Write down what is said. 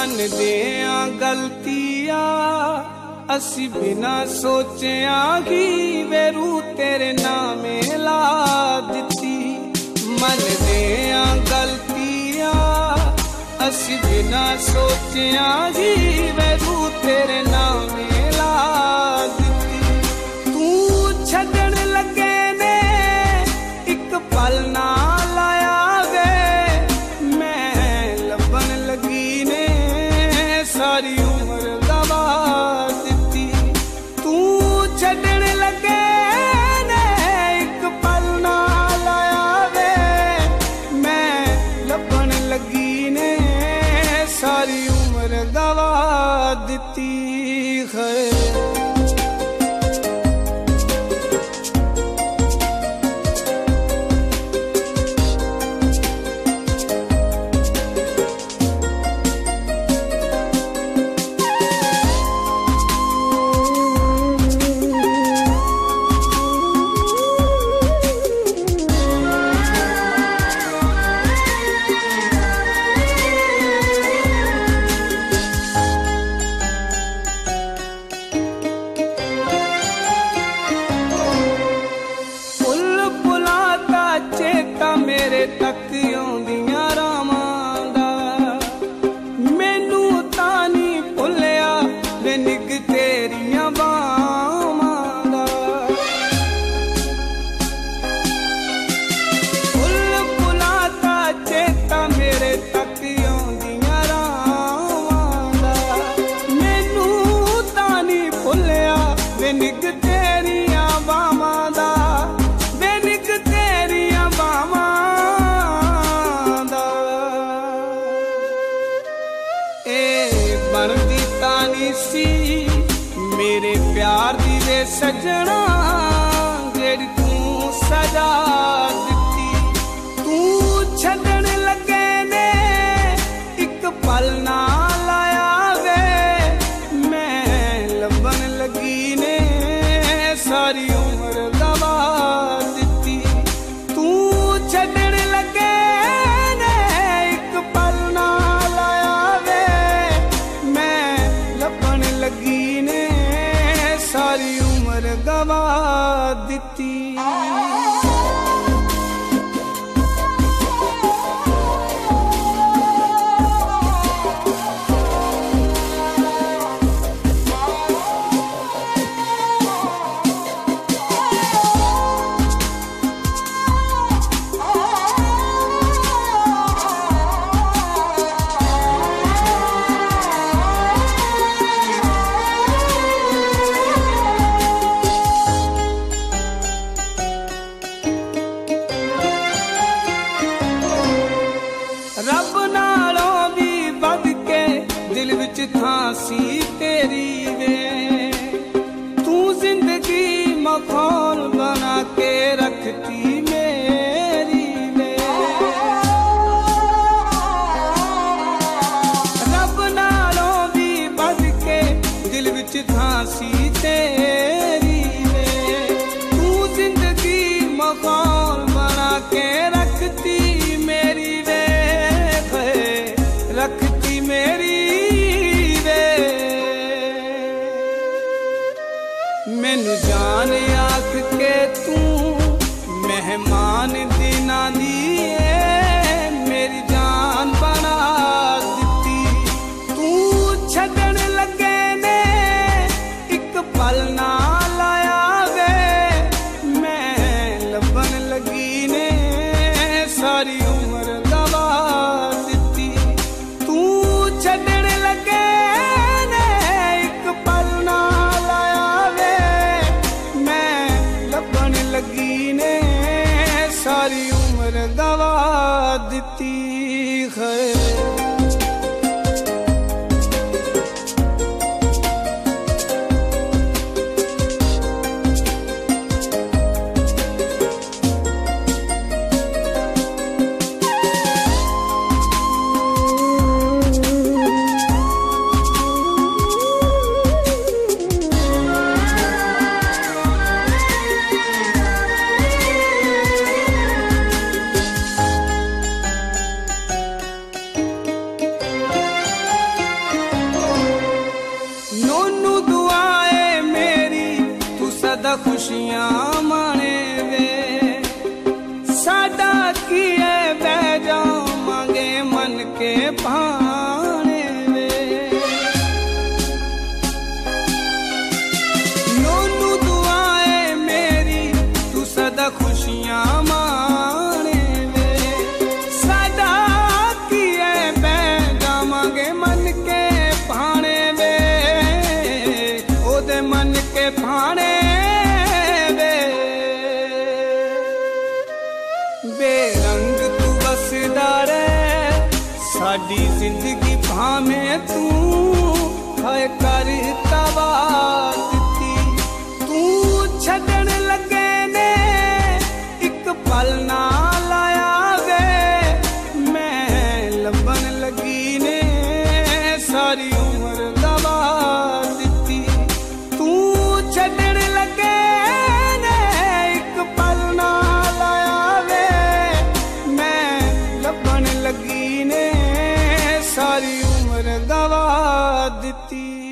ਮੰਨਦੇ ਆਂ ਗਲਤੀਆਂ ਅਸੀਂ ਬਿਨਾ ਸੋਚਿਆਂ ਕਿ ਵੇ ਰੂ ਤੇਰੇ ਨਾਮੇ ਲਾ ਦਿੱਤੀ। ਮੰਨਦੇ ਆਂ ਗਲਤੀਆਂ ਅਸੀਂ ਬਿਨਾ ਸੋਚਿਆਂ ਕਿ ਵੇ ਰੂ ਤੇਰੇ ਨਾਮੇ ਲਾ ਦਿੱਤੀ। ਤੂੰ ਛੱਡਣ ਲੱਗੇ ਨੇ ਇੱਕ ਪਲ ਨਾ ਲਾਇਆ ਵੇ, ਮੈਂ ਲੱਭਣ ਲੱਗੀ ਨੇ ਸਾਰੀ ਉਮਰ ਗਵਾ ਦਿੱਤੀ। ਤੂੰ ਛੱਡਣ ਲੱਗੇ ਨੇ ਇੱਕ ਪਲ ਨਾ ਲਾਇਆ ਵੇ, ਮੈਂ ਲੱਭਣ ਲੱਗੀ ਨੇ ਸਾਰੀ ਉਮਰ ਗਵਾ ਦਿੱਤੀ। ਮੇਰੇ ਤੱਕ ਆਉਂਦੀਆਂ ਰਾਵਾਂ ਦਾ ਮੈਨੂੰ ਤਾਂ ਨਹੀਂ ਭੁੱਲਿਆ ਵੇ ਨਿੱਘ ਤੇਰੀਆਂ ਬਾਹਾਂ ਦਾ। ਫੁੱਲ ਫੁਲਾਂ ਦਾ ਚੇਤਾ ਮੇਰੇ ਤੱਕ ਆਉਂਦੀਆਂ ਰਾਵਾਂ ਦਾ, ਮੈਨੂੰ ਤਾਂ ਨਹੀਂ ਭੁੱਲਿਆ ਵੇ ਨਿੱਘ ਤੇਰੀਆਂ ਬਾਹਾਂ ਦਾ। ਬਣਦੀ ਤਾਂ ਨਹੀਂ ਸੀ ਮੇਰੇ ਪਿਆਰ ਦੀ ਵੇ ਸਜਣਾ ਜਿਹੜੀ ਤੂੰ ਸਜਾ ਦਿੱਤੀ। ਤੂੰ ਛੱਡਣ ਲੱਗੇ ਨੇ ਇੱਕ ਪਲ ਨਾ ਲਾਇਆ ਵੇ, ਮੈਂ ਲੱਭਣ ਲੱਗੀ ਨੇ ਸਾਰੀ ਉਮਰ ਗਵਾ ਦਿੱਤੀ। ਤੂੰ ਛੱਡਣ ਲੱਗੇ ਨੇ ਇੱਕ ਪਲ ਨਾ ਲੱਗੀ ਨੇ ਸਾਰੀ ਉਮਰ ਗਵਾ ਦਿੱਤੀ। ਰੱਬ ਨਾਲੋਂ ਵੀ ਵੱਧ ਕੇ ਦਿਲ ਵਿੱਚ ਥਾਂ ਸੀ ਤੇਰੀ ਵੇ, ਤੂੰ ਜ਼ਿੰਦਗੀ ਮਖੌਲ ਬਣਾ ਕੇ ਰੱਖਤੀ ਮੇਰੀ ਵੇ। ਰੱਬ ਨਾਲੋਂ ਵੀ ਵੱਧ ਕੇ ਦਿਲ ਵਿੱਚ ਥਾਂ ਸੀ ਤੇਰੀ ਵੇ, ਤੂੰ ਜ਼ਿੰਦਗੀ ਮਖੌਲ ਬਣਾ ਕੇ ਰੱਖਤੀ ਮੇਰੀ ਵੇ, ਰੱਖਤੀ ਮੇਰੀ ਵੇ। ਮੈਨੂੰ ਜਾਨ ਆਖ ਕੇ ਤੂੰ ਮਹਿਮਾਨ ਦਿਨਾਂ ਦੀ ਏ ਮੇਰੀ ਜਾਨ ਬਣਾ ਦਿੱਤੀ। ਤੂੰ ਛੱਡਣ ਲੱਗੇ ਨੇ ਇੱਕ ਪਲ ਨਾ ਲਾਇਆ ਵੇ, ਮੈਂ ਲੱਭਣ ਲੱਗੀ ਨੇ ਸਾਰੀ ਉਮਰ ਗਵਾ ਦਿੱਤੀ। ਤੂੰ ਛੱਡਣ ਲੱਗੇ ਨੇ ਇੱਕ ਪਲ ਨਾ ਲਾਇਆ ਵੇ, ਮੈਂ ਲੱਭਣ ਲੱਗੀ ਨੇ ਸਾਰੀ ਉਮਰ ਗਵਾ सदा खुशियां माने वे साडा की है बह जावांगे मन के भाने वे नोनू दुआए मेरी तू सदा खुशियां माने वे साडा की है बह जावांगे मन के भाने वे ओदे मन के भाने बेरंग तू बसदा रह साडी जिंदगी भावें तू है कर तवा दित्ती तू छड्डण लगे ने एक पल ना लाया वे मैं लभण लगी ने सारी उम्र गवा दित्ती तू छड्डण लगे ने एक पल ना लगी ने सारी उम्र गवा दित्ती।